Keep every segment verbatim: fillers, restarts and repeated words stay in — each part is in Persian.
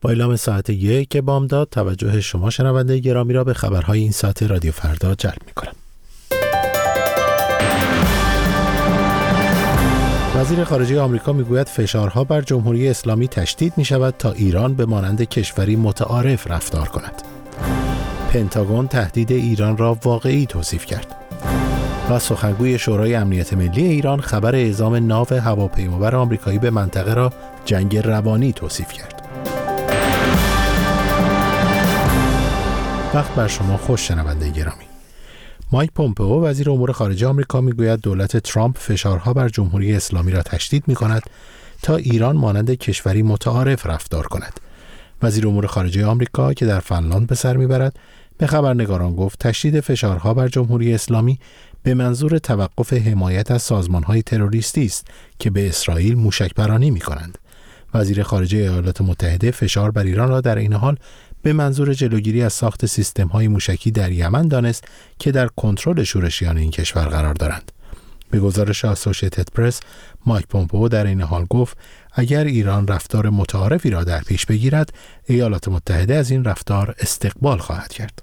با اعلام ساعت یک بامداد توجه شما شنونده گرامی را به خبرهای این ساعت رادیو فردا جلب می‌کنم. وزیر خارجه آمریکا میگوید فشارها بر جمهوری اسلامی تشدید می‌شود تا ایران به مانند کشوری متعارف رفتار کند. پنتاگون تهدید ایران را واقعی توصیف کرد. و سخنگوی شورای امنیت ملی ایران خبر اعزام ناو هواپیمابر آمریکایی به منطقه را جنگ روانی توصیف کرد. وقت بر شما خوش شنونده گرامی. مایک پومپئو وزیر امور خارجه آمریکا میگوید دولت ترامپ فشارها بر جمهوری اسلامی را تشدید می‌کند تا ایران مانند کشوری متعارف رفتار کند. وزیر امور خارجه آمریکا که در فنلاند به سر میبرد به خبرنگاران گفت تشدید فشارها بر جمهوری اسلامی به منظور توقف حمایت از سازمان‌های تروریستی است که به اسرائیل موشک‌برانی می‌کنند. وزیر خارجه ایالات متحده فشار بر ایران را در این حال به منظور جلوگیری از ساخت سیستم‌های موشکی در یمن دانست که در کنترل شورشیان این کشور قرار دارند. به گزارش اسوسییتد پرس، مایک پومپئو در این حال گفت اگر ایران رفتار متعارفی را در پیش بگیرد، ایالات متحده از این رفتار استقبال خواهد کرد.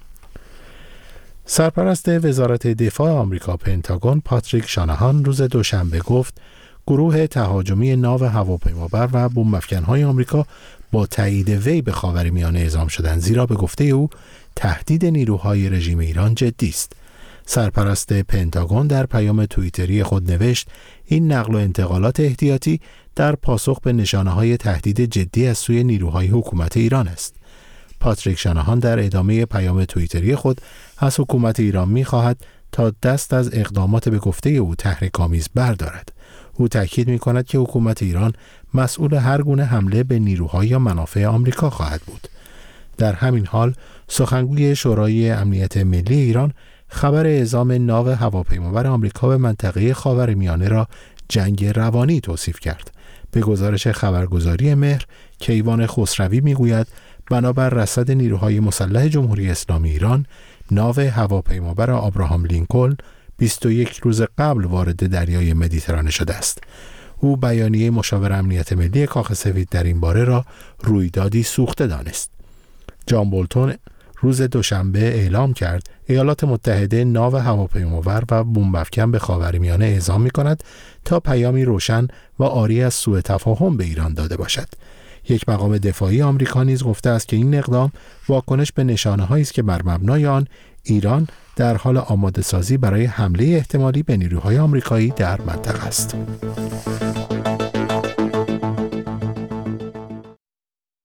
سرپرست وزارت دفاع آمریکا پنتاگون پاتریک شاناهان روز دوشنبه گفت گروه تهاجمی ناو هواپیمابر و بمب‌افکن‌های آمریکا با تایید وی به خاورمیانه اعزام شدند، زیرا به گفته او تهدید نیروهای رژیم ایران جدی است. سرپرست پنتاگون در پیام توییتری خود نوشت این نقل و انتقالات احتیاطی در پاسخ به نشانه‌های تهدید جدی از سوی نیروهای حکومت ایران است. پاتریک شاناهان در ادامه پیام توییتری خود از حکومت ایران می‌خواهد تا دست از اقدامات به گفته او تحریک‌آمیز بردارد. او تاکید می‌کند که حکومت ایران مسئول هر گونه حمله به نیروهای یا منافع آمریکا خواهد بود. در همین حال سخنگوی شورای امنیت ملی ایران خبر اعزام ناو هواپیمابر آمریکا به منطقه خاورمیانه را جنگ روانی توصیف کرد. به گزارش خبرگزاری مهر، کیوان خسروی میگوید بنابر رصد نیروهای مسلح جمهوری اسلامی ایران، ناو هواپیمابر آبراهام لینکلن بیست و یک روز قبل وارد دریای مدیترانه شده است. او بیانیه مشاور امنیت ملی کاخ سفید در این باره را رویدادی سوخته دانست. جان بولتون روز دوشنبه اعلام کرد ایالات متحده ناو هواپیمابر و بمب‌افکن به خاورمیانه اعزام می‌کند تا پیامی روشن و عاری از سوء تفاهم به ایران داده باشد. یک مقام دفاعی آمریکا نیز گفته است که این اقدام واکنش به نشانه‌هایی است که بر مبنای آن ایران در حال آماده سازی برای حمله احتمالی به نیروهای آمریکایی در منطقه است.